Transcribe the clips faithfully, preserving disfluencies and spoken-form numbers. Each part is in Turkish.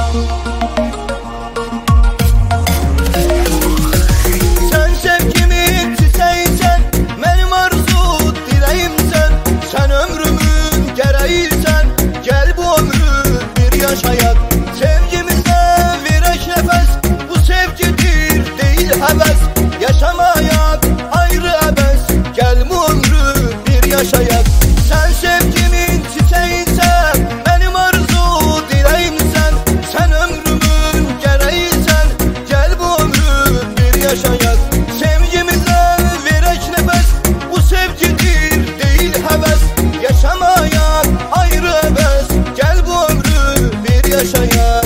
Sen sevgimin çiçeğiysen, benim arzu dileğimsen, sen ömrümün gereğiysen, gel bu ömrü bir yaşayak. Sevgimize virek nefes, bu sevgidir değil heves. Yaşamayak ayrı ebes, gel bu ömrü bir yaşayak. Sen sevgimin çiçeğiysen, benim arzu dileğimsen, sen ömrümün gereğiysen, gel bu ömrü bir yaşayak. Sevgimize virek nefes, bu sevgidir değil heves. Yaşamayak ayrı ebes, gel bu ömrü bir yaşayak.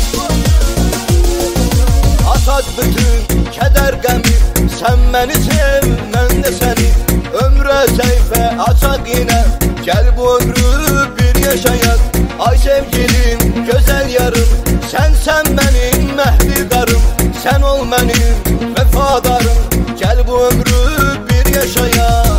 Atat bütün keder gemi, sen beni sev, ben de seni. Ömre sayfa açak yine, gel bu ömrü bir yaşayak. Ay sevgilim, güzel yarım, sen sen benim mehdidarım. Sen ol benim vefadarım, gel bu ömrü bir yaşayak.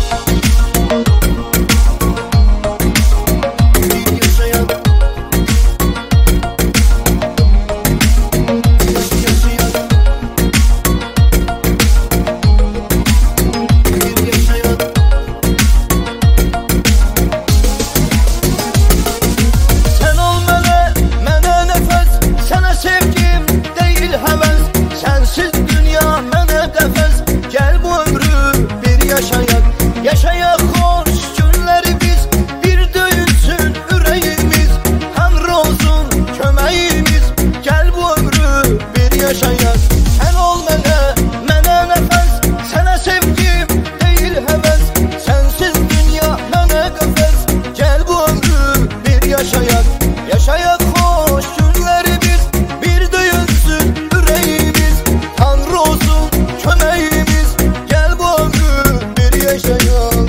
Yaşayak, yaşayak hoş günleri biz, bir döyünsün yüreğimiz, hamrolsun kömeğimiz, gel bu ömrü bir yaşayak. Sen ol mene, mene nefes, sana sevgim değil heves, sensiz dünya mene kafes, gel bu ömrü bir yaşayak. Yaşayak hoş günleri biz, bir döyünsün yüreğimiz, hamrolsun kömeğimiz, gel bu ömrü yaşayak.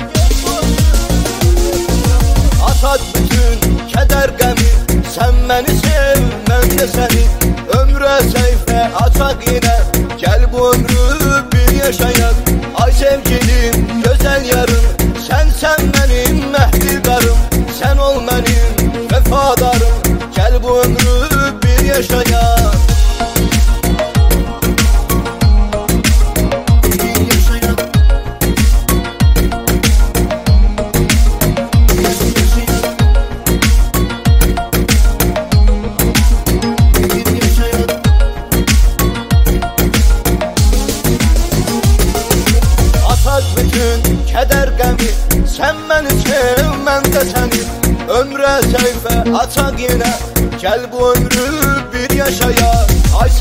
Atat bütün keder gemi, sen beni sev, ben de seni. Ömre sayfa açak yine, gel bu ömrü bir yaşayak. Ay sevgilim, güzel yarım, sen sen benim mehdidarım. Sen ol benim vefadarım, gel bu ömrü bir yaşayak. Bütün keder gemi, sen beni sev, ben de seni. Ömre sayfa açak yine, gel bu ömrü bir yaşayak. Ay